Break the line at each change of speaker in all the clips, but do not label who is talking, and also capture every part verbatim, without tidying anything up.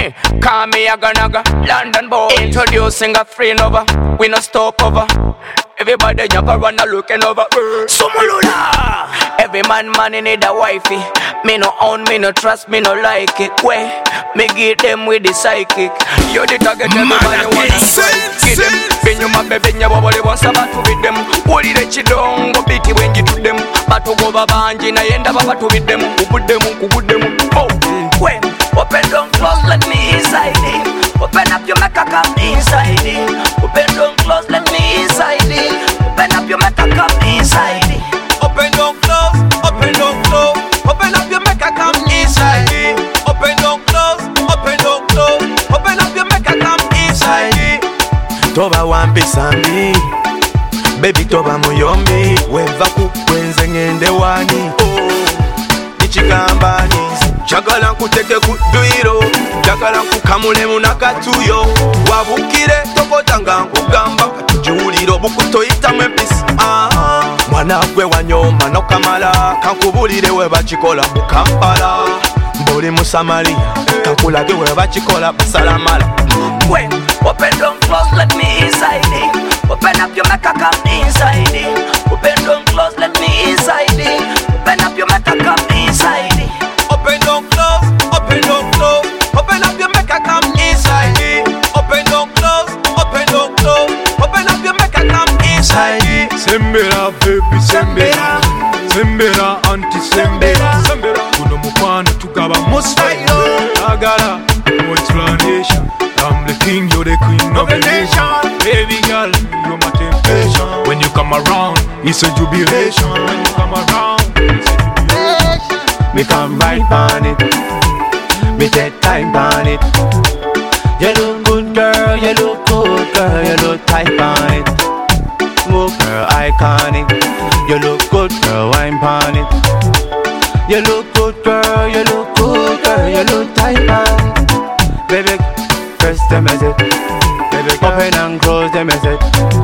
Hey, call me a ganaga, London boy. Introducing a free lover, we no stop over. Everybody jump around and looking over. Sumulula. Every man man need a wifey. Me no own, me no trust, me no like it. Way, me give them with the psychic. You the target, everybody wanna strike. Give them, when you my baby, you body wants to battle with them. Hold it, you don't go beat it when you do them. Battle go babanji, na yenda battle with them. Who put them, who put them. Oh, when open down close, let me inside it. Open up your make a come inside it. Open down close, let me inside it. Open up your make a come inside it.
Open down close, open down close. Open up your make a come inside it. Open down close, open down close. Open up your make a come inside it. Toba wampisa mbi, baby toba muyombi. Weva kukwenze ngende wani. Oh, nichikambani. Jagala nkuteke kudwiro, jagala nkukamule munakatuyo. Wabukire tokotanga nkugamba katujiwuliro bukutoyita mwempisi. Ah, mwana gwe wanyoma nokamala kankubulire we bakikola mu Kampala. Mbuli mu Samaria kankulage we bakikola basalamala.
When open down close, let me inside it. Open up your make a come inside it. Open down close, let me inside it. Open up your make a come inside it.
Open down close, open down close. Open up your make a come inside it. Open down close, open down close. Open up your make a come inside it.
Sembera baby sembera, sembera anti sembera, sembera. Kuno mukwano tukaba mustayo. Agala, no explanation. I'm the king, you're the queen of the nation. Baby girl, you're my temptation. When you come around, it's a jubilation. When you come around, it's a jubilation.
Me come right on it, me take time on it. You look good girl, you look good girl, you look tight on it. Smooth girl, iconic. You look good girl, wine on it. You look good girl, you look good girl, you look tight on it. Baby, press the message. Baby, open and close the message.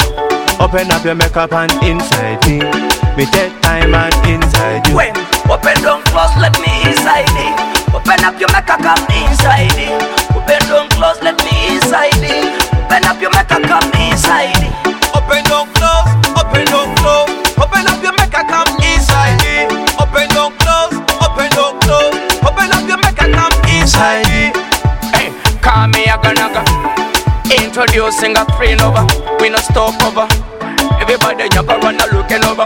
Open up your makeup and inside me. Me take time and inside you.
When open down close, let me inside it. Open up your make a come inside it. Open down close, let me inside it. Open up your make a come inside it.
Open down close, open down close. Open up your make a come inside it. Open down close, open down close. Open up your make a come inside it.
Hey, call me a ganaga. Introducing a free lover, we no stop over. Everybody jump around and looking over.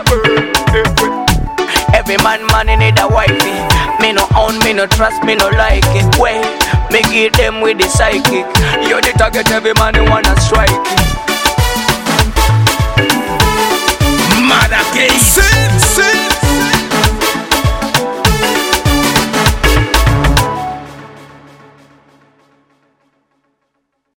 Every man man need a wifey. Me no own, me no trust, me no like it. Way, me give them with the psychic. You the target, every man you wanna strike it.
Mother gay. Sin, sin.